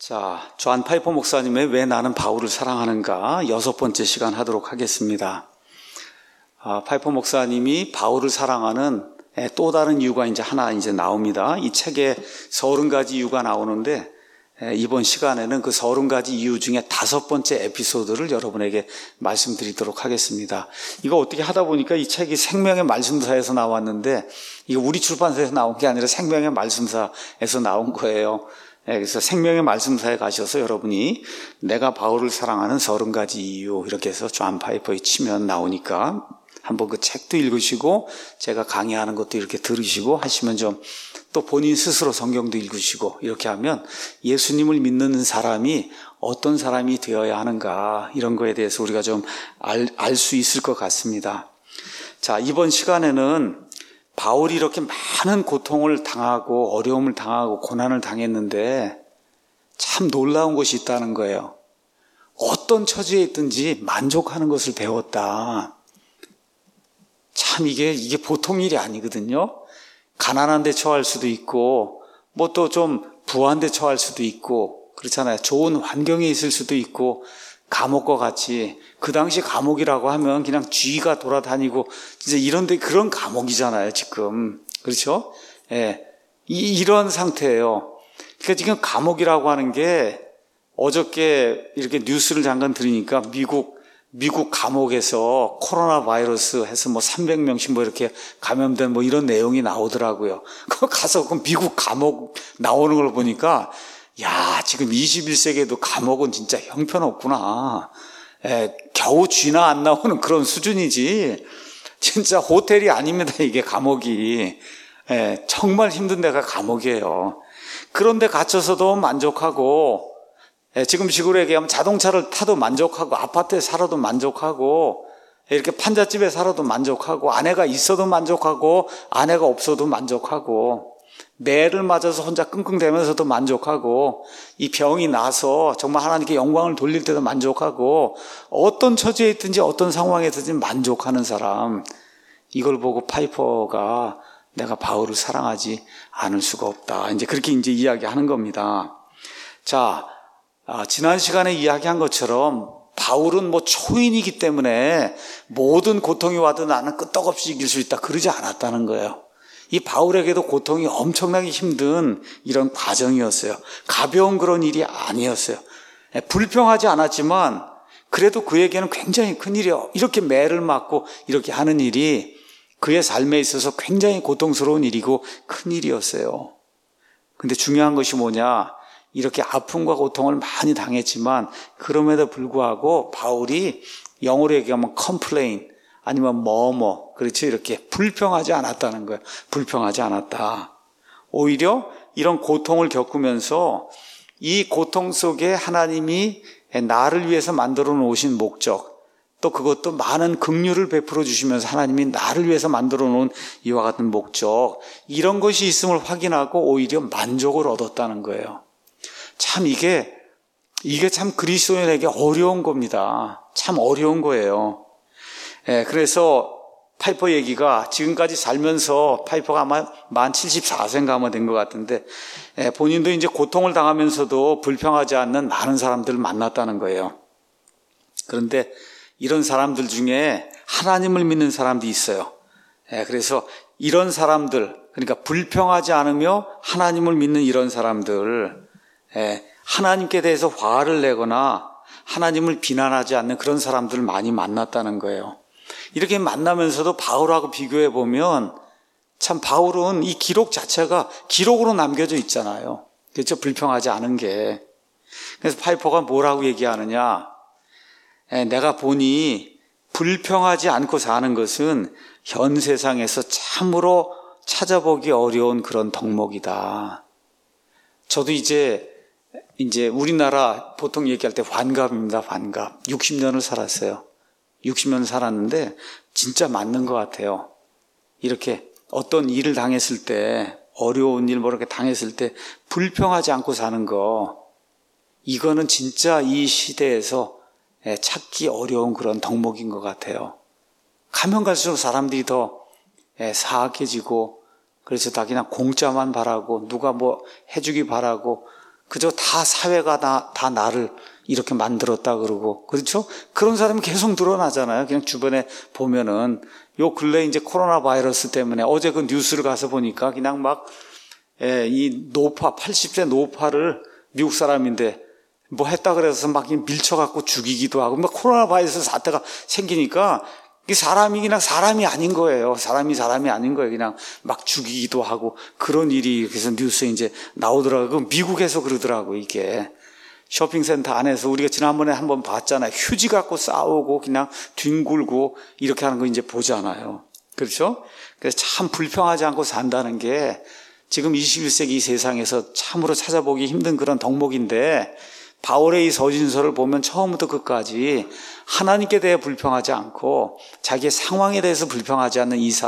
자, 존 파이퍼 목사님의 왜 나는 바울을 사랑하는가 6번째 시간 하도록 하겠습니다. 파이퍼 목사님이 바울을 사랑하는 또 다른 이유가 하나 나옵니다. 이 책에 30가지 이유가 나오는데 이번 시간에는 그 30가지 이유 중에 5번째 에피소드를 여러분에게 말씀드리도록 하겠습니다. 이거 어떻게 하다 보니까 이 책이 생명의 말씀사에서 나왔는데 이거 우리 출판사에서 나온 게 아니라 생명의 말씀사에서 나온 거예요. 그래서 생명의 말씀사에 가셔서 여러분이 내가 바울을 사랑하는 30가지 이유 이렇게 해서 존 파이퍼에 치면 나오니까 한번 그 책도 읽으시고 제가 강의하는 것도 이렇게 들으시고 하시면 좀 또 본인 스스로 성경도 읽으시고 이렇게 하면 예수님을 믿는 사람이 어떤 사람이 되어야 하는가 이런 거에 대해서 우리가 좀 알 수 있을 것 같습니다. 자, 이번 시간에는 바울이 이렇게 많은 고통을 당하고 어려움을 당하고 고난을 당했는데 참 놀라운 것이 있다는 거예요. 어떤 처지에 있든지 만족하는 것을 배웠다. 참 이게 보통 일이 아니거든요. 가난한 데 처할 수도 있고 뭐 또 좀 부한 데 처할 수도 있고 그렇잖아요. 좋은 환경에 있을 수도 있고 감옥과 같이 그 당시 감옥이라고 하면 그냥 쥐가 돌아다니고 이제 이런데 그런 감옥이잖아요 지금. 그렇죠? 예, 이런 상태예요. 그러니까 지금 감옥이라고 하는 게 어저께 이렇게 뉴스를 잠깐 들으니까 미국 감옥에서 코로나 바이러스 해서 300명씩 이렇게 감염된 이런 내용이 나오더라고요. 그거 가서 그 미국 감옥 나오는 걸 보니까 야, 지금 21세기에도 감옥은 진짜 형편없구나. 겨우 쥐나 안 나오는 그런 수준이지. 진짜 호텔이 아닙니다, 이게 감옥이. 정말 힘든 데가 감옥이에요. 그런데 갇혀서도 만족하고, 지금 식으로 얘기하면 자동차를 타도 만족하고, 아파트에 살아도 만족하고, 이렇게 판잣집에 살아도 만족하고, 아내가 있어도 만족하고, 아내가 없어도 만족하고, 매를 맞아서 혼자 끙끙대면서도 만족하고 이 병이 나서 정말 하나님께 영광을 돌릴 때도 만족하고 어떤 처지에 있든지 어떤 상황에 있든지 만족하는 사람 이걸 보고 파이퍼가 내가 바울을 사랑하지 않을 수가 없다. 그렇게 이야기하는 겁니다. 자, 지난 시간에 이야기한 것처럼 바울은 초인이기 때문에 모든 고통이 와도 나는 끄떡없이 이길 수 있다. 그러지 않았다는 거예요. 이 바울에게도 고통이 엄청나게 힘든 이런 과정이었어요. 가벼운 그런 일이 아니었어요. 불평하지 않았지만 그래도 그에게는 굉장히 큰 일이에요. 이렇게 매를 맞고 이렇게 하는 일이 그의 삶에 있어서 굉장히 고통스러운 일이고 큰 일이었어요. 근데 중요한 것이 뭐냐? 이렇게 아픔과 고통을 많이 당했지만 그럼에도 불구하고 바울이 영어로 얘기하면 complain 아니면 그렇죠. 이렇게 불평하지 않았다는 거예요. 불평하지 않았다. 오히려 이런 고통을 겪으면서 이 고통 속에 하나님이 나를 위해서 만들어 놓으신 목적, 또 그것도 많은 긍휼을 베풀어 주시면서 하나님이 나를 위해서 만들어 놓은 이와 같은 목적, 이런 것이 있음을 확인하고 오히려 만족을 얻었다는 거예요. 참 이게 참 그리스도인에게 어려운 겁니다. 참 어려운 거예요. 그래서 파이퍼 얘기가 지금까지 살면서 파이퍼가 아마 만 74세인가 아마 된 것 같은데 본인도 이제 고통을 당하면서도 불평하지 않는 많은 사람들을 만났다는 거예요. 그런데 이런 사람들 중에 하나님을 믿는 사람도 있어요. 그래서 이런 사람들, 그러니까 불평하지 않으며 하나님을 믿는 이런 사람들, 하나님께 대해서 화를 내거나 하나님을 비난하지 않는 그런 사람들을 많이 만났다는 거예요. 이렇게 만나면서도 바울하고 비교해 보면 참 바울은 이 기록 자체가 기록으로 남겨져 있잖아요. 그렇죠? 불평하지 않은 게. 그래서 파이퍼가 뭐라고 얘기하느냐? 내가 보니 불평하지 않고 사는 것은 현 세상에서 참으로 찾아보기 어려운 그런 덕목이다. 저도 이제 우리나라 보통 얘기할 때 환갑입니다. 환갑. 60년을 살았어요. 60년 살았는데 진짜 맞는 것 같아요. 이렇게 어떤 일을 당했을 때, 어려운 일 이렇게 당했을 때 불평하지 않고 사는 거, 이거는 진짜 이 시대에서 찾기 어려운 그런 덕목인 것 같아요. 가면 갈수록 사람들이 더 사악해지고, 그래서 다 그냥 공짜만 바라고 누가 해주기 바라고 그저 다 사회가 다 나를 이렇게 만들었다 그러고, 그렇죠? 그런 사람이 계속 늘어나잖아요. 그냥 주변에 보면은. 요 근래 이제 코로나 바이러스 때문에 어제 그 뉴스를 가서 보니까 그냥 막, 이 노파, 80세 노파를 미국 사람인데 뭐 했다 그래서 막 밀쳐갖고 죽이기도 하고, 막 코로나 바이러스 사태가 생기니까 이 사람이 그냥 사람이 아닌 거예요. 사람이 아닌 거예요. 그냥 막 죽이기도 하고 그런 일이 그래서 뉴스에 이제 나오더라고요. 미국에서 그러더라고요, 이게. 쇼핑센터 안에서 우리가 지난번에 한번 봤잖아요. 휴지 갖고 싸우고 그냥 뒹굴고 이렇게 하는 거 이제 보잖아요. 그렇죠? 그래서 참 불평하지 않고 산다는 게 지금 21세기 세상에서 참으로 찾아보기 힘든 그런 덕목인데, 바울의 이 서신서를 보면 처음부터 끝까지 하나님께 대해 불평하지 않고 자기의 상황에 대해서 불평하지 않는 이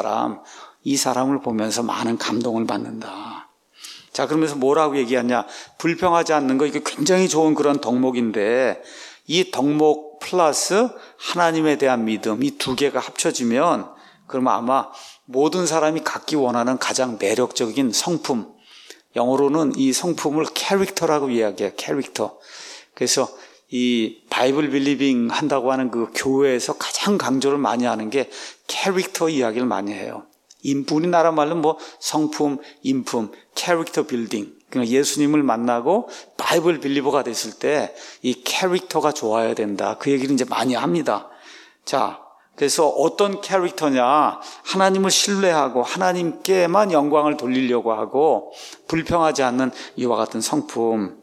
사람을 보면서 많은 감동을 받는다. 자, 그러면서 뭐라고 얘기하냐? 불평하지 않는 거, 이게 굉장히 좋은 그런 덕목인데, 이 덕목 플러스 하나님에 대한 믿음, 이 두 개가 합쳐지면 그러면 아마 모든 사람이 갖기 원하는 가장 매력적인 성품, 영어로는 이 성품을 캐릭터라고 이야기해요. 캐릭터. 그래서 이 바이블 빌리빙 한다고 하는 그 교회에서 가장 강조를 많이 하는 게 캐릭터 이야기를 많이 해요. 우리나라 말로 뭐 성품, 인품, 캐릭터 빌딩. 그러니까 예수님을 만나고 바이블 빌리버가 됐을 때 이 캐릭터가 좋아야 된다. 그 얘기를 이제 많이 합니다. 자, 그래서 어떤 캐릭터냐? 하나님을 신뢰하고 하나님께만 영광을 돌리려고 하고 불평하지 않는 이와 같은 성품.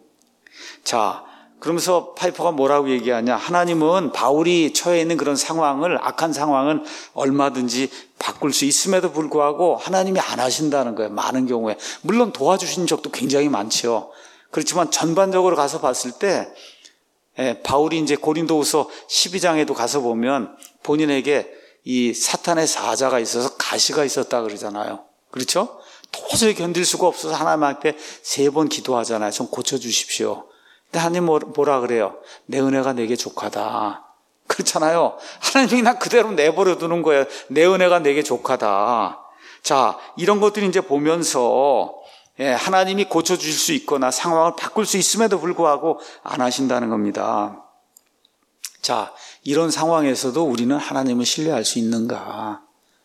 자, 그러면서 파이퍼가 뭐라고 얘기하냐? 하나님은 바울이 처해 있는 그런 상황을, 악한 상황은 얼마든지 바꿀 수 있음에도 불구하고 하나님이 안 하신다는 거예요. 많은 경우에. 물론 도와주신 적도 굉장히 많죠. 그렇지만 전반적으로 가서 봤을 때 바울이 이제 고린도후서 12장에도 가서 보면 본인에게 이 사탄의 사자가 있어서 가시가 있었다 그러잖아요. 그렇죠? 도저히 견딜 수가 없어서 하나님한테 3번 기도하잖아요. 좀 고쳐주십시오. 근데 하나님 뭐라 그래요? 내 은혜가 내게 족하다. 그렇잖아요. 하나님이 나 그대로 내버려 두는 거예요. 내 은혜가 내게 족하다. 자, 이런 것들이 이제 보면서 하나님이 고쳐주실 수 있거나 상황을 바꿀 수 있음에도 불구하고 안 하신다는 겁니다. 자, 이런 상황에서도 우리는 하나님을 신뢰할 수 있는가?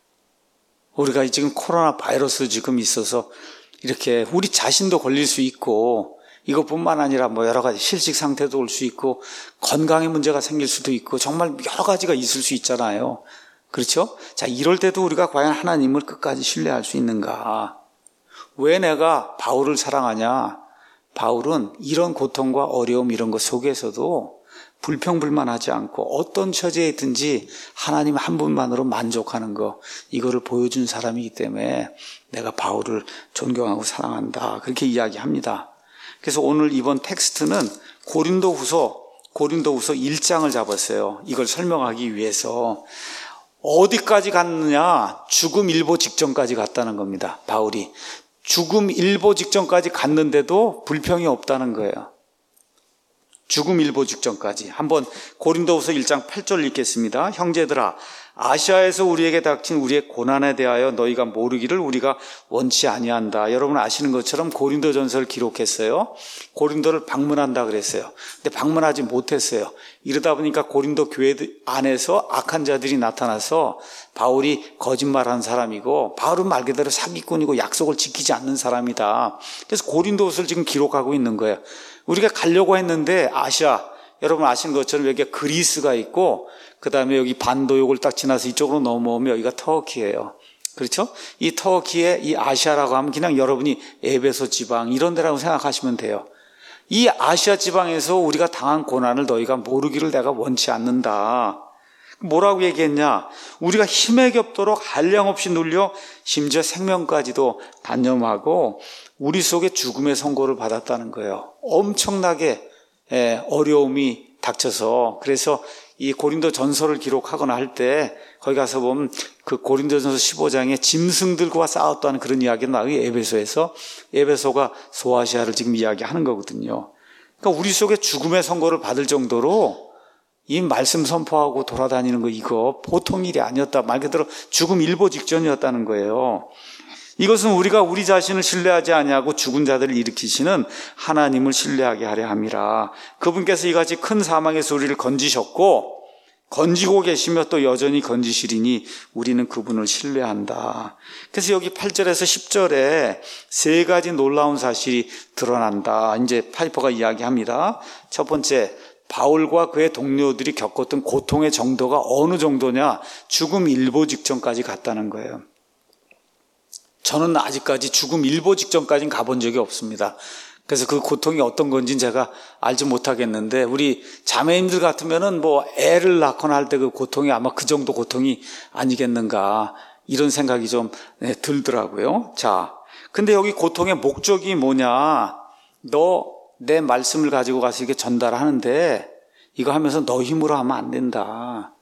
우리가 지금 코로나 바이러스 지금 있어서 이렇게 우리 자신도 걸릴 수 있고, 이것뿐만 아니라 뭐 여러 가지 실직 상태도 올 수 있고, 건강에 문제가 생길 수도 있고, 정말 여러 가지가 있을 수 있잖아요. 그렇죠? 자, 이럴 때도 우리가 과연 하나님을 끝까지 신뢰할 수 있는가? 왜 내가 바울을 사랑하냐? 바울은 이런 고통과 어려움 이런 것 속에서도 불평불만하지 않고 어떤 처지에 있든지 하나님 한 분만으로 만족하는 거, 이거를 보여준 사람이기 때문에 내가 바울을 존경하고 사랑한다. 그렇게 이야기합니다. 그래서 오늘 이번 텍스트는 고린도후서 1장을 잡았어요. 이걸 설명하기 위해서. 어디까지 갔느냐? 죽음 일보 직전까지 갔다는 겁니다. 바울이. 죽음 일보 직전까지 갔는데도 불평이 없다는 거예요. 죽음 일보 직전까지. 한번 고린도후서 1장 8절 읽겠습니다. 형제들아, 아시아에서 우리에게 닥친 우리의 고난에 대하여 너희가 모르기를 우리가 원치 아니한다. 여러분 아시는 것처럼 고린도전서를 기록했어요. 고린도를 방문한다 그랬어요. 근데 방문하지 못했어요. 이러다 보니까 고린도 교회 안에서 악한 자들이 나타나서 바울이 거짓말한 사람이고, 바울은 말 그대로 사기꾼이고 약속을 지키지 않는 사람이다. 그래서 고린도서를 지금 기록하고 있는 거예요. 우리가 가려고 했는데 아시아, 여러분 아시는 것처럼 여기가 그리스가 있고, 그 다음에 여기 반도역을 딱 지나서 이쪽으로 넘어오면 여기가 터키예요. 그렇죠? 이 터키의 이 아시아라고 하면 그냥 여러분이 에베소 지방 이런 데라고 생각하시면 돼요. 이 아시아 지방에서 우리가 당한 고난을 너희가 모르기를 내가 원치 않는다. 뭐라고 얘기했냐? 우리가 힘에 겹도록 한량없이 눌려 심지어 생명까지도 단념하고 우리 속에 죽음의 선고를 받았다는 거예요. 엄청나게 어려움이 닥쳐서. 그래서 이 고린도 전서를 기록하거나 할 때 거기 가서 보면 그 고린도전서 15장에 짐승들과 싸웠다는 그런 이야기가 나와요. 에베소가 소아시아를 지금 이야기하는 거거든요. 그러니까 우리 속에 죽음의 선고를 받을 정도로 이 말씀 선포하고 돌아다니는 거, 이거 보통 일이 아니었다. 말 그대로 죽음 일보 직전이었다는 거예요. 이것은 우리가 우리 자신을 신뢰하지 아니하고 죽은 자들을 일으키시는 하나님을 신뢰하게 하려 함이라. 그분께서 이같이 큰 사망에서 우리를 건지셨고 건지고 계시며 또 여전히 건지시리니 우리는 그분을 신뢰한다. 그래서 여기 8절에서 10절에 세 가지 놀라운 사실이 드러난다. 이제 파이퍼가 이야기합니다. 첫 번째, 바울과 그의 동료들이 겪었던 고통의 정도가 어느 정도냐? 죽음 일보 직전까지 갔다는 거예요. 저는 아직까지 죽음 일보 직전까지는 가본 적이 없습니다. 그래서 그 고통이 어떤 건지는 제가 알지 못하겠는데, 우리 자매님들 같으면은 뭐 애를 낳거나 할 때 그 고통이 아마 그 정도 고통이 아니겠는가, 이런 생각이 좀 들더라고요. 자, 근데 여기 고통의 목적이 뭐냐? 너 내 말씀을 가지고 가서 이게 전달하는데 이거 하면서 너 힘으로 하면 안 된다.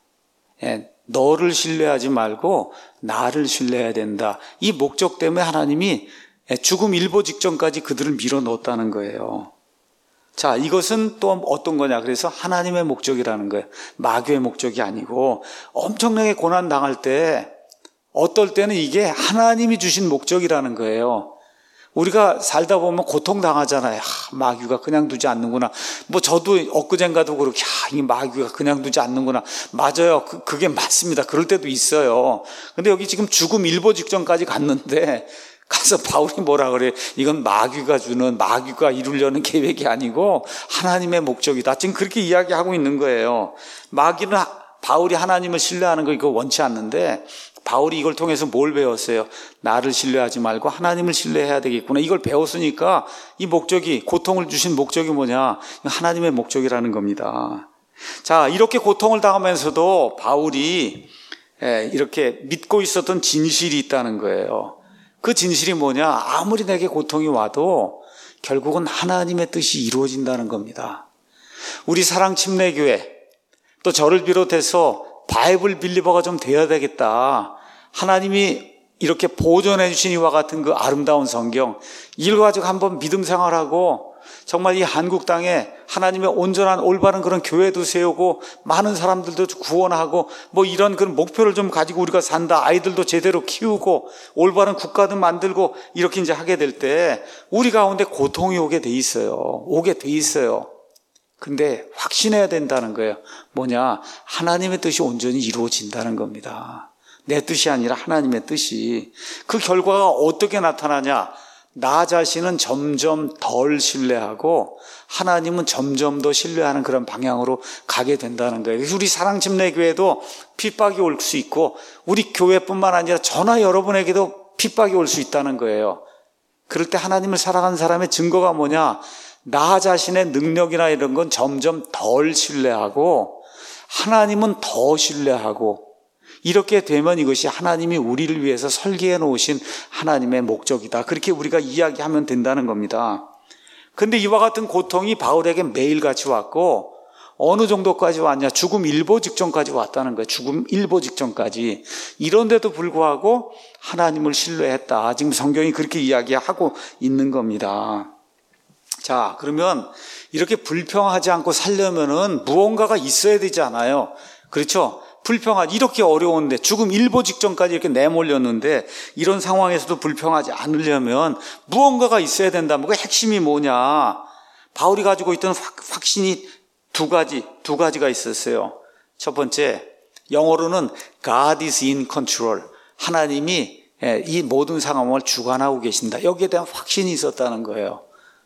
너를 신뢰하지 말고 나를 신뢰해야 된다. 이 목적 때문에 하나님이 죽음 일보 직전까지 그들을 밀어넣었다는 거예요. 자, 이것은 또 어떤 거냐? 그래서 하나님의 목적이라는 거예요. 마귀의 목적이 아니고, 엄청나게 고난 당할 때 어떨 때는 이게 하나님이 주신 목적이라는 거예요. 우리가 살다 보면 고통 당하잖아요. 마귀가 그냥 두지 않는구나. 뭐 저도 엊그젠가도 그렇게 이 마귀가 그냥 두지 않는구나. 맞아요. 그게 맞습니다. 그럴 때도 있어요. 근데 여기 지금 죽음 일보 직전까지 갔는데 가서 바울이 뭐라 그래요? 이건 마귀가 이루려는 계획이 아니고 하나님의 목적이다. 지금 그렇게 이야기하고 있는 거예요. 마귀는 바울이 하나님을 신뢰하는 거 이거 원치 않는데, 바울이 이걸 통해서 뭘 배웠어요? 나를 신뢰하지 말고 하나님을 신뢰해야 되겠구나. 이걸 배웠으니까 이 목적이, 고통을 주신 목적이 뭐냐? 하나님의 목적이라는 겁니다. 자, 이렇게 고통을 당하면서도 바울이 이렇게 믿고 있었던 진실이 있다는 거예요. 그 진실이 뭐냐? 아무리 내게 고통이 와도 결국은 하나님의 뜻이 이루어진다는 겁니다. 우리 사랑침례교회, 또 저를 비롯해서 바이블 빌리버가 좀 돼야 되겠다. 하나님이 이렇게 보존해 주신 이와 같은 그 아름다운 성경, 이걸 가지고 한번 믿음 생활하고 정말 이 한국 땅에 하나님의 온전한 올바른 그런 교회도 세우고 많은 사람들도 구원하고 뭐 이런 그런 목표를 좀 가지고 우리가 산다. 아이들도 제대로 키우고 올바른 국가도 만들고 이렇게 이제 하게 될 때 우리 가운데 고통이 오게 돼 있어요. 근데 확신해야 된다는 거예요. 뭐냐? 하나님의 뜻이 온전히 이루어진다는 겁니다. 내 뜻이 아니라 하나님의 뜻이. 그 결과가 어떻게 나타나냐? 나 자신은 점점 덜 신뢰하고 하나님은 점점 더 신뢰하는 그런 방향으로 가게 된다는 거예요. 우리 사랑침례교회도 핍박이 올 수 있고 우리 교회뿐만 아니라 저나 여러분에게도 핍박이 올 수 있다는 거예요. 그럴 때 하나님을 사랑하는 사람의 증거가 뭐냐? 나 자신의 능력이나 이런 건 점점 덜 신뢰하고 하나님은 더 신뢰하고, 이렇게 되면 이것이 하나님이 우리를 위해서 설계해 놓으신 하나님의 목적이다. 그렇게 우리가 이야기하면 된다는 겁니다. 근데 이와 같은 고통이 바울에게 매일같이 왔고, 어느 정도까지 왔냐? 죽음 일보 직전까지 왔다는 거예요. 죽음 일보 직전까지. 이런데도 불구하고 하나님을 신뢰했다. 지금 성경이 그렇게 이야기하고 있는 겁니다. 자, 그러면 이렇게 불평하지 않고 살려면은 무언가가 있어야 되잖아요. 그렇죠? 이렇게 어려운데 죽음 일보 직전까지 이렇게 내몰렸는데 이런 상황에서도 불평하지 않으려면 무언가가 있어야 된다. 그 핵심이 뭐냐? 바울이 가지고 있던 확신이 두 가지가 있었어요. 첫 번째, 영어로는 God is in control. 하나님이 이 모든 상황을 주관하고 계신다. 여기에 대한 확신이 있었다는 거예요.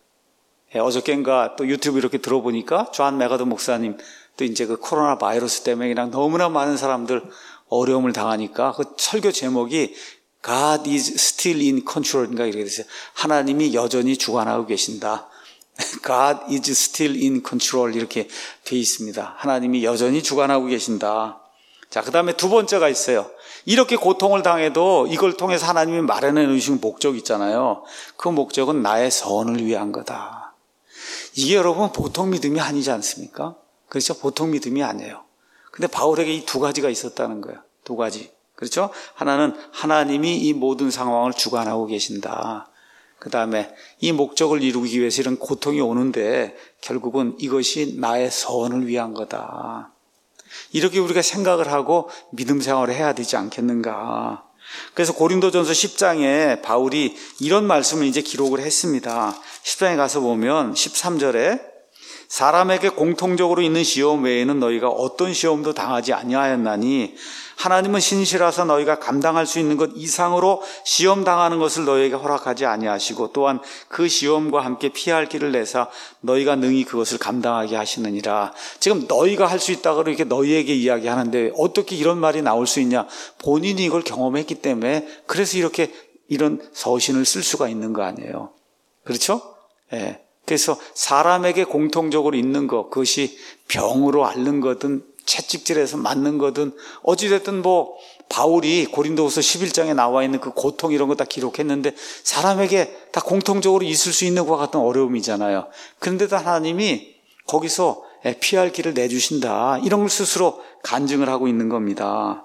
어저께인가 또 유튜브 이렇게 들어보니까 존 메가더 목사님 또 이제 그 코로나 바이러스 때문에 그냥 너무나 많은 사람들 어려움을 당하니까 그 설교 제목이 God is still in control인가 이렇게 됐어요. 하나님이 여전히 주관하고 계신다. God is still in control 이렇게 돼 있습니다. 하나님이 여전히 주관하고 계신다. 자, 그 다음에 두 번째가 있어요. 이렇게 고통을 당해도 이걸 통해서 하나님이 마련해 놓으신 목적 있잖아요. 그 목적은 나의 선을 위한 거다. 이게 여러분 보통 믿음이 아니지 않습니까? 그렇죠? 보통 믿음이 아니에요. 근데 바울에게 이 두 가지가 있었다는 거예요. 두 가지. 그렇죠? 하나는 하나님이 이 모든 상황을 주관하고 계신다. 그 다음에 이 목적을 이루기 위해서 이런 고통이 오는데 결국은 이것이 나의 선을 위한 거다. 이렇게 우리가 생각을 하고 믿음 생활을 해야 되지 않겠는가. 그래서 고린도전서 10장에 바울이 이런 말씀을 이제 기록을 했습니다. 10장에 가서 보면 13절에 사람에게 공통적으로 있는 시험 외에는 너희가 어떤 시험도 당하지 아니하였나니 하나님은 신실하사 너희가 감당할 수 있는 것 이상으로 시험 당하는 것을 너희에게 허락하지 아니하시고 또한 그 시험과 함께 피할 길을 내사 너희가 능히 그것을 감당하게 하시느니라. 지금 너희가 할 수 있다고 이렇게 너희에게 이야기하는데 어떻게 이런 말이 나올 수 있냐? 본인이 이걸 경험했기 때문에 그래서 이렇게 이런 서신을 쓸 수가 있는 거 아니에요. 그렇죠? 예. 그래서 사람에게 공통적으로 있는 것, 그것이 병으로 앓는 거든 채찍질해서 맞는 거든 어찌됐든 바울이 고린도후서 11장에 나와 있는 그 고통 이런 거 다 기록했는데 사람에게 다 공통적으로 있을 수 있는 것과 같은 어려움이잖아요. 그런데도 하나님이 거기서 피할 길을 내주신다, 이런 걸 스스로 간증을 하고 있는 겁니다.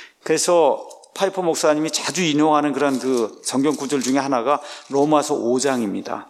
그래서 파이퍼 목사님이 자주 인용하는 그런 그 성경 구절 중에 하나가 로마서 5장입니다.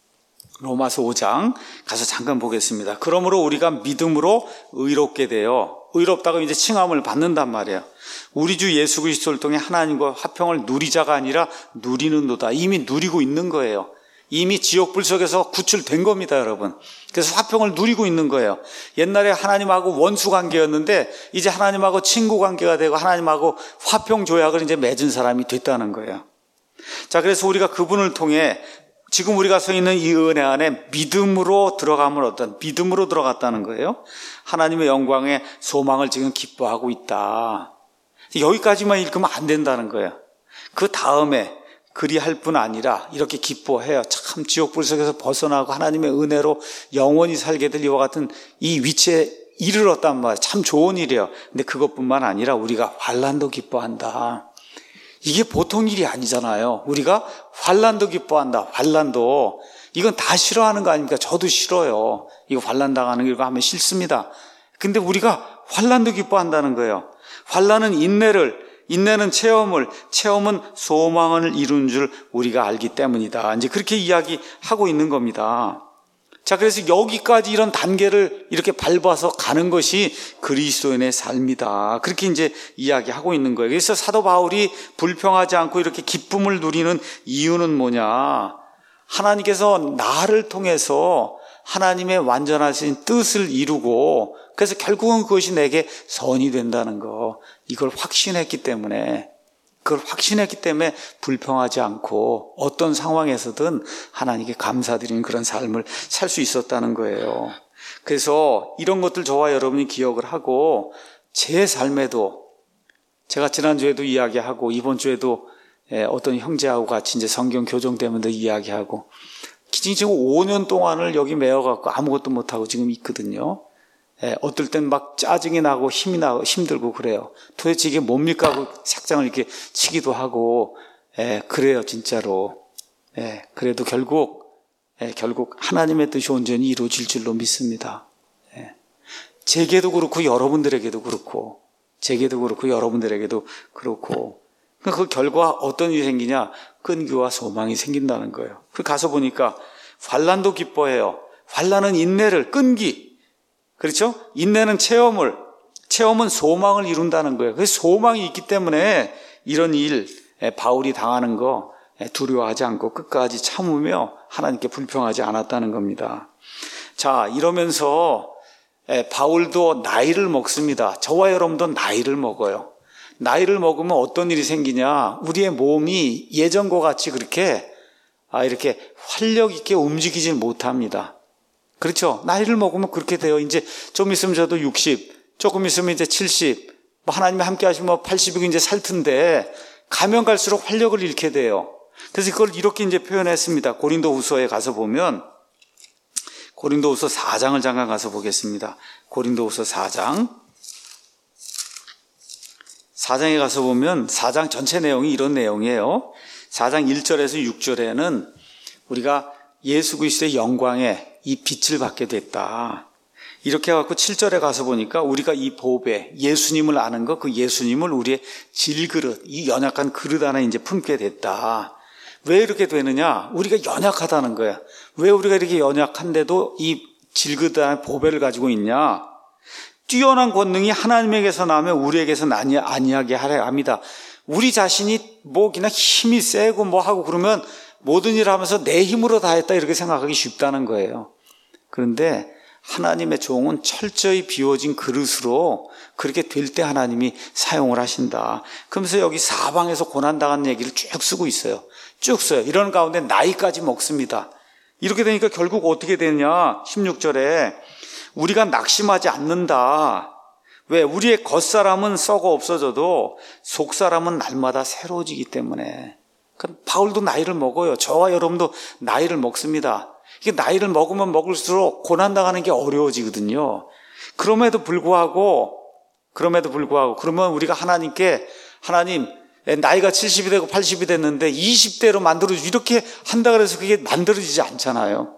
로마서 5장 가서 잠깐 보겠습니다. 그러므로 우리가 믿음으로 의롭게 되어, 의롭다고 이제 칭함을 받는단 말이에요. 우리 주 예수 그리스도를 통해 하나님과 화평을 누리자가 아니라 누리는도다. 이미 누리고 있는 거예요. 이미 지옥불 속에서 구출된 겁니다, 여러분. 그래서 화평을 누리고 있는 거예요. 옛날에 하나님하고 원수 관계였는데 이제 하나님하고 친구 관계가 되고 하나님하고 화평 조약을 이제 맺은 사람이 됐다는 거예요. 자, 그래서 우리가 그분을 통해 지금 우리가 서 있는 이 은혜 안에 믿음으로 들어가면 어떤, 믿음으로 들어갔다는 거예요. 하나님의 영광의 소망을 지금 기뻐하고 있다. 여기까지만 읽으면 안 된다는 거예요. 그 다음에 그리할 뿐 아니라 이렇게 기뻐해요. 참 지옥불 속에서 벗어나고 하나님의 은혜로 영원히 살게 될 이와 같은 이 위치에 이르렀단 말이에요. 참 좋은 일이에요. 근데 그것뿐만 아니라 우리가 환난도 기뻐한다. 이게 보통 일이 아니잖아요. 우리가 환난도 기뻐한다. 환난도. 이건 다 싫어하는 거 아닙니까? 저도 싫어요. 이거 환난 당하는 거 하면 싫습니다. 근데 우리가 환난도 기뻐한다는 거예요. 환난은 인내는 체험을, 체험은 소망을 이룬 줄 우리가 알기 때문이다. 이제 그렇게 이야기하고 있는 겁니다. 자, 그래서 여기까지 이런 단계를 이렇게 밟아서 가는 것이 그리스도인의 삶이다. 그렇게 이제 이야기하고 있는 거예요. 그래서 사도 바울이 불평하지 않고 이렇게 기쁨을 누리는 이유는 뭐냐? 하나님께서 나를 통해서 하나님의 완전하신 뜻을 이루고 그래서 결국은 그것이 내게 선이 된다는 거, 이걸 확신했기 때문에 불평하지 않고 어떤 상황에서든 하나님께 감사드리는 그런 삶을 살 수 있었다는 거예요. 그래서 이런 것들 저와 여러분이 기억을 하고 제 삶에도 제가 지난주에도 이야기하고 이번 주에도 어떤 형제하고 같이 이제 성경 교정 때문에 이야기하고 지금 5년 동안을 여기 매여갖고 아무것도 못하고 지금 있거든요. 어떨 땐 막 짜증이 나고 힘이 나고 힘들고 그래요. 도대체 이게 뭡니까 하고 색장을 이렇게 치기도 하고 그래요, 진짜로. 그래도 결국 하나님의 뜻이 온전히 이루어질 줄로 믿습니다. 제게도 그렇고 여러분들에게도 그렇고 여러분들에게도 그렇고 그 결과 어떤 일이 생기냐? 끈기와 소망이 생긴다는 거예요. 그 가서 보니까 환난도 기뻐해요. 환난은 인내를, 끈기. 그렇죠? 인내는 체험은 소망을 이룬다는 거예요. 그래서 소망이 있기 때문에 이런 일, 바울이 당하는 거 두려워하지 않고 끝까지 참으며 하나님께 불평하지 않았다는 겁니다. 자, 이러면서 바울도 나이를 먹습니다. 저와 여러분도 나이를 먹어요. 나이를 먹으면 어떤 일이 생기냐? 우리의 몸이 예전과 같이 그렇게 이렇게 활력 있게 움직이질 못합니다. 그렇죠? 나이를 먹으면 그렇게 돼요. 이제 좀 있으면 저도 60, 조금 있으면 이제 70, 하나님이 함께 하시면 80이고 이제 살 텐데 가면 갈수록 활력을 잃게 돼요. 그래서 그걸 이렇게 이제 표현했습니다. 고린도후서에 가서 보면 고린도후서 4장을 잠깐 가서 보겠습니다. 고린도후서 4장. 4장에 가서 보면 4장 전체 내용이 이런 내용이에요. 4장 1절에서 6절에는 우리가 예수 그리스도의 영광에 이 빛을 받게 됐다. 이렇게 해갖고 7절에 가서 보니까 우리가 이 보배, 예수님을 아는 것, 그 예수님을 우리의 질그릇, 이 연약한 그릇 안에 이제 품게 됐다. 왜 이렇게 되느냐? 우리가 연약하다는 거야. 왜 우리가 이렇게 연약한데도 이 질그릇 안에 보배를 가지고 있냐? 뛰어난 권능이 하나님에게서 나면 우리에게서 아니하게 하려 합니다. 우리 자신이 뭐 그냥 힘이 세고 뭐 하고 그러면 모든 일을 하면서 내 힘으로 다 했다 이렇게 생각하기 쉽다는 거예요. 그런데 하나님의 종은 철저히 비워진 그릇으로 그렇게 될 때 하나님이 사용을 하신다. 그러면서 여기 사방에서 고난당한 얘기를 쭉 쓰고 있어요. 쭉 써요. 이런 가운데 나이까지 먹습니다. 이렇게 되니까 결국 어떻게 되냐? 16절에 우리가 낙심하지 않는다. 왜? 우리의 겉사람은 썩어 없어져도 속사람은 날마다 새로워지기 때문에. 바울도 나이를 먹어요. 저와 여러분도 나이를 먹습니다. 이게 나이를 먹으면 먹을수록 고난당하는 게 어려워지거든요. 그럼에도 불구하고 그러면 우리가 하나님께 하나님 나이가 70이 되고 80이 됐는데 20대로 만들어주고 이렇게 한다 그래서 그게 만들어지지 않잖아요.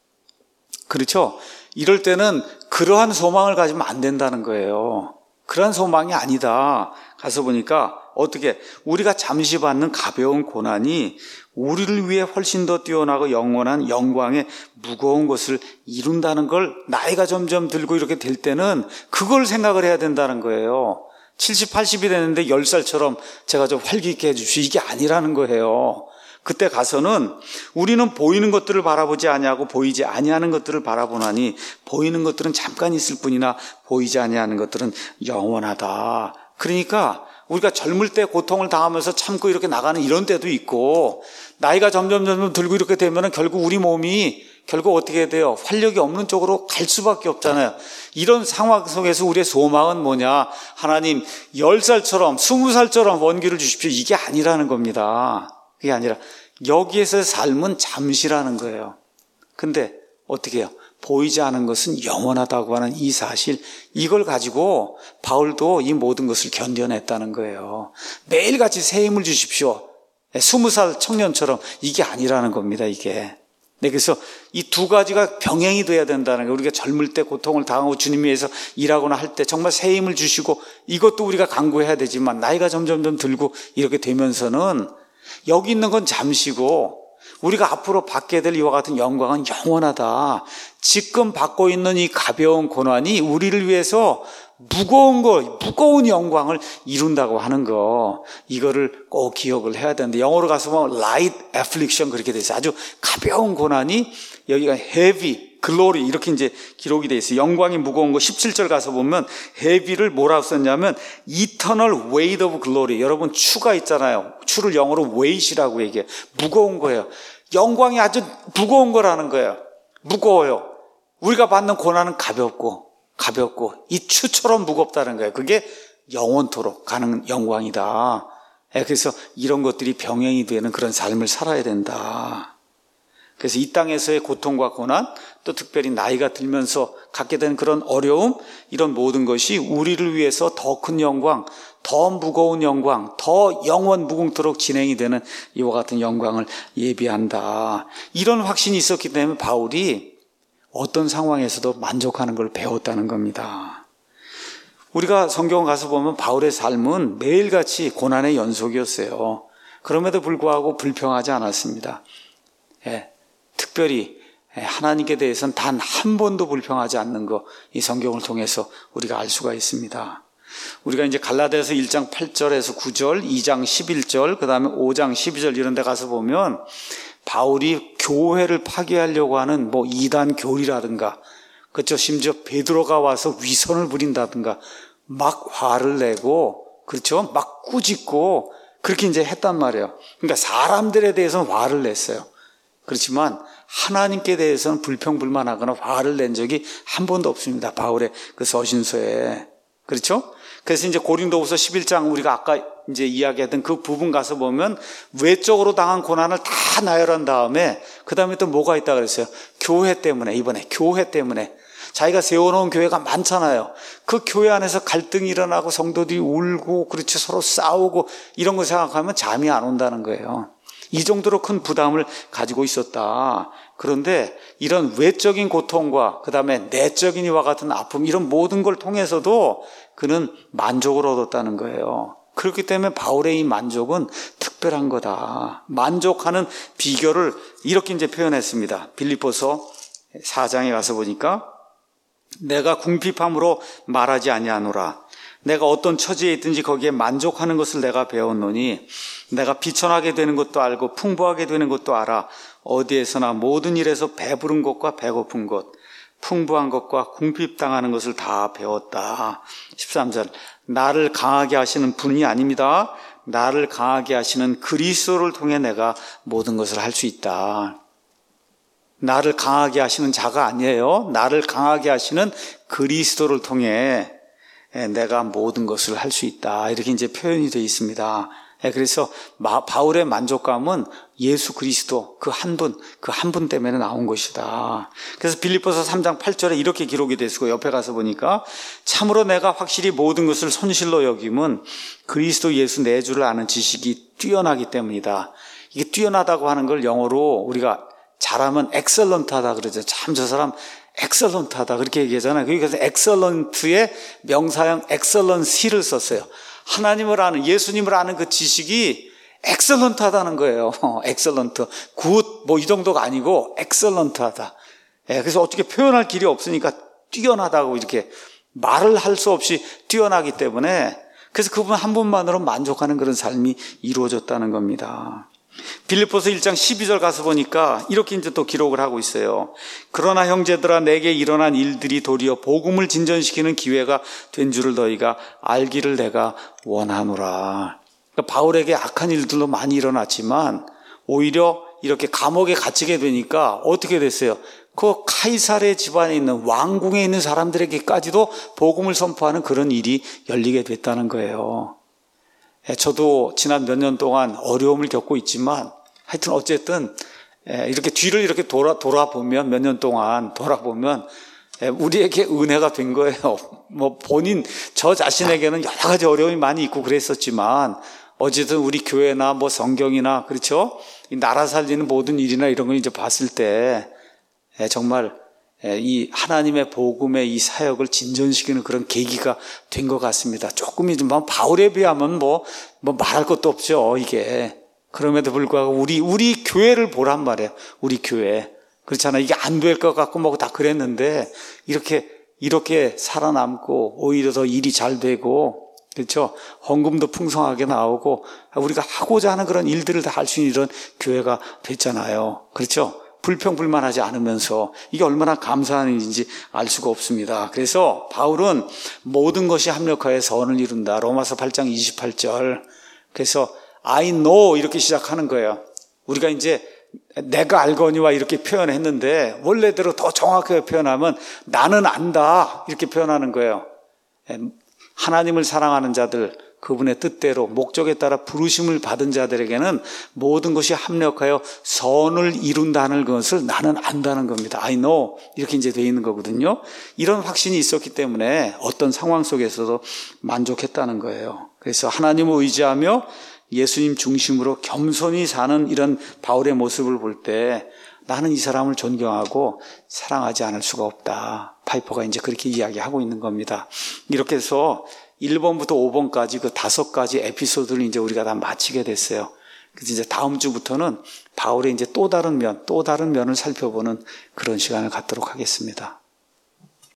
그렇죠? 이럴 때는 그러한 소망을 가지면 안 된다는 거예요. 그러한 소망이 아니다. 가서 보니까 어떻게 우리가 잠시 받는 가벼운 고난이 우리를 위해 훨씬 더 뛰어나고 영원한 영광의 무거운 것을 이룬다는 걸 나이가 점점 들고 이렇게 될 때는 그걸 생각을 해야 된다는 거예요. 70, 80이 됐는데 10살처럼 제가 좀 활기 있게 해주시오. 이게 아니라는 거예요. 그때 가서는 우리는 보이는 것들을 바라보지 아니하고 보이지 아니하는 것들을 바라보나니 보이는 것들은 잠깐 있을 뿐이나 보이지 아니하는 것들은 영원하다. 그러니까 우리가 젊을 때 고통을 당하면서 참고 이렇게 나가는 이런 때도 있고 나이가 점점 들고 이렇게 되면 결국 우리 몸이 결국 어떻게 돼요? 활력이 없는 쪽으로 갈 수밖에 없잖아요. 이런 상황 속에서 우리의 소망은 뭐냐? 하나님 10살처럼 20살처럼 원기를 주십시오. 이게 아니라는 겁니다. 그게 아니라 여기에서의 삶은 잠시라는 거예요. 근데 어떻게 해요? 보이지 않은 것은 영원하다고 하는 이 사실, 이걸 가지고 바울도 이 모든 것을 견뎌냈다는 거예요. 매일같이 새 힘을 주십시오. 20살 청년처럼. 이게 아니라는 겁니다, 이게. 네, 그래서 이 두 가지가 병행이 돼야 된다는 거예요. 우리가 젊을 때 고통을 당하고 주님 위해서 일하거나 할 때 정말 새 힘을 주시고 이것도 우리가 강구해야 되지만 나이가 점점 들고 이렇게 되면서는 여기 있는 건 잠시고 우리가 앞으로 받게 될 이와 같은 영광은 영원하다. 지금 받고 있는 이 가벼운 고난이 우리를 위해서 무거운 영광을 이룬다고 하는 거, 이거를 꼭 기억을 해야 되는데, 영어로 가서 보면 light affliction 그렇게 돼 있어요. 아주 가벼운 고난이 여기가 heavy glory 이렇게 이제 기록이 돼 있어요. 영광이 무거운 거 17절 가서 보면 heavy를 뭐라고 썼냐면 eternal weight of glory. 여러분 추가 있잖아요. 추를 영어로 weight이라고 얘기해요. 무거운 거예요. 영광이 아주 무거운 거라는 거예요. 무거워요. 우리가 받는 고난은 가볍고 이 추처럼 무겁다는 거예요. 그게 영원토록 가는 영광이다. 그래서 이런 것들이 병행이 되는 그런 삶을 살아야 된다. 그래서 이 땅에서의 고통과 고난, 또 특별히 나이가 들면서 갖게 되는 그런 어려움, 이런 모든 것이 우리를 위해서 더 큰 영광, 더 무거운 영광, 더 영원 무궁토록 진행이 되는 이와 같은 영광을 예비한다. 이런 확신이 있었기 때문에 바울이 어떤 상황에서도 만족하는 걸 배웠다는 겁니다. 우리가 성경 가서 보면 바울의 삶은 매일같이 고난의 연속이었어요. 그럼에도 불구하고 불평하지 않았습니다. 특별히 하나님께 대해서는 단 한 번도 불평하지 않는 거, 이 성경을 통해서 우리가 알 수가 있습니다. 우리가 이제 갈라디아서 1장 8절에서 9절, 2장 11절, 그 다음에 5장 12절 이런 데 가서 보면 바울이 교회를 파괴하려고 하는 뭐 이단 교리라든가, 그렇죠. 심지어 베드로가 와서 위선을 부린다든가, 막 화를 내고, 그렇죠. 막 꾸짖고, 그렇게 이제 했단 말이에요. 그러니까 사람들에 대해서는 화를 냈어요. 그렇지만 하나님께 대해서는 불평불만하거나 화를 낸 적이 한 번도 없습니다. 바울의 그 서신서에. 그렇죠? 그래서 이제 고린도후서 11장 우리가 아까 이제 이야기했던 그 부분 가서 보면 외적으로 당한 고난을 다 나열한 다음에 그 다음에 또 뭐가 있다 그랬어요? 교회 때문에, 이번에 교회 때문에. 자기가 세워놓은 교회가 많잖아요. 그 교회 안에서 갈등이 일어나고 성도들이 울고, 그렇죠. 서로 싸우고 이런 거 생각하면 잠이 안 온다는 거예요. 이 정도로 큰 부담을 가지고 있었다. 그런데 이런 외적인 고통과 그 다음에 내적인 이와 같은 아픔, 이런 모든 걸 통해서도 그는 만족을 얻었다는 거예요. 그렇기 때문에 바울의 이 만족은 특별한 거다. 만족하는 비결을 이렇게 이제 표현했습니다. 빌립보서 4장에 가서 보니까 내가 궁핍함으로 말하지 아니하노라. 내가 어떤 처지에 있든지 거기에 만족하는 것을 내가 배웠노니 내가 비천하게 되는 것도 알고 풍부하게 되는 것도 알아. 어디에서나 모든 일에서 배부른 것과 배고픈 것, 풍부한 것과 궁핍당하는 것을 다 배웠다. 13절, 나를 강하게 하시는 분이 아닙니다. 나를 강하게 하시는 그리스도를 통해 내가 모든 것을 할 수 있다. 나를 강하게 하시는 자가 아니에요. 나를 강하게 하시는 그리스도를 통해 내가 모든 것을 할 수 있다. 이렇게 이제 표현이 되어 있습니다. 그래서 바울의 만족감은 예수 그리스도 그 한 분 때문에 나온 것이다. 그래서 빌립보서 3장 8절에 이렇게 기록이 됐고, 옆에 가서 보니까 참으로 내가 확실히 모든 것을 손실로 여김은 그리스도 예수 내 주를 아는 지식이 뛰어나기 때문이다. 이게 뛰어나다고 하는 걸 영어로 우리가 잘하면 엑셀런트하다 그러죠. 참 저 사람 엑셀런트하다 그렇게 얘기하잖아요. 그래서 엑셀런트의 명사형 엑셀런시를 썼어요. 하나님을 아는, 예수님을 아는 그 지식이 엑셀런트하다는 거예요. 엑셀런트, 굿 뭐 이 정도가 아니고 엑셀런트하다. 그래서 어떻게 표현할 길이 없으니까 뛰어나다고 이렇게 말을 할 수 없이 뛰어나기 때문에, 그래서 그분 한 분만으로 만족하는 그런 삶이 이루어졌다는 겁니다. 빌립보서 1장 12절 가서 보니까 이렇게 이제 또 기록을 하고 있어요. 그러나 형제들아, 내게 일어난 일들이 도리어 복음을 진전시키는 기회가 된 줄을 너희가 알기를 내가 원하노라. 그러니까 바울에게 악한 일들도 많이 일어났지만 오히려 이렇게 감옥에 갇히게 되니까 어떻게 됐어요? 그 카이사르의 집안에 있는 왕궁에 있는 사람들에게까지도 복음을 선포하는 그런 일이 열리게 됐다는 거예요. 저도 지난 몇 년 동안 어려움을 겪고 있지만 하여튼 어쨌든 이렇게 뒤를 이렇게 돌아보면, 몇 년 동안 돌아보면 우리에게 은혜가 된 거예요. 뭐 본인 저 자신에게는 여러 가지 어려움이 많이 있고 그랬었지만 어쨌든 우리 교회나 뭐 성경이나 그렇죠, 이 나라 살리는 모든 일이나 이런 걸 이제 봤을 때 정말 이 하나님의 복음의 이 사역을 진전시키는 그런 계기가 된 것 같습니다. 조금이지만 바울에 비하면 뭐 말할 것도 없죠, 이게. 그럼에도 불구하고 우리 교회를 보란 말이에요. 우리 교회. 그렇잖아요. 이게 안 될 것 같고 뭐 다 그랬는데 이렇게 살아남고 오히려 더 일이 잘 되고, 그렇죠, 헌금도 풍성하게 나오고 우리가 하고자 하는 그런 일들을 다 할 수 있는 이런 교회가 됐잖아요. 그렇죠. 불평불만하지 않으면서 이게 얼마나 감사한 일인지 알 수가 없습니다. 그래서 바울은 모든 것이 합력하여 선을 이룬다. 로마서 8장 28절. 그래서 I know 이렇게 시작하는 거예요. 우리가 이제 내가 알거니와 이렇게 표현했는데 원래대로 더 정확하게 표현하면 나는 안다 이렇게 표현하는 거예요. 하나님을 사랑하는 자들, 그분의 뜻대로 목적에 따라 부르심을 받은 자들에게는 모든 것이 합력하여 선을 이룬다는 것을 나는 안다는 겁니다. I know 이렇게 이제 되어 있는 거거든요. 이런 확신이 있었기 때문에 어떤 상황 속에서도 만족했다는 거예요. 그래서 하나님을 의지하며 예수님 중심으로 겸손히 사는 이런 바울의 모습을 볼 때 나는 이 사람을 존경하고 사랑하지 않을 수가 없다. 파이퍼가 이제 그렇게 이야기하고 있는 겁니다. 이렇게 해서 1번부터 5번까지 그 5가지 에피소드를 이제 우리가 다 마치게 됐어요. 그래서 이제 다음 주부터는 바울의 이제 또 다른 면을 살펴보는 그런 시간을 갖도록 하겠습니다.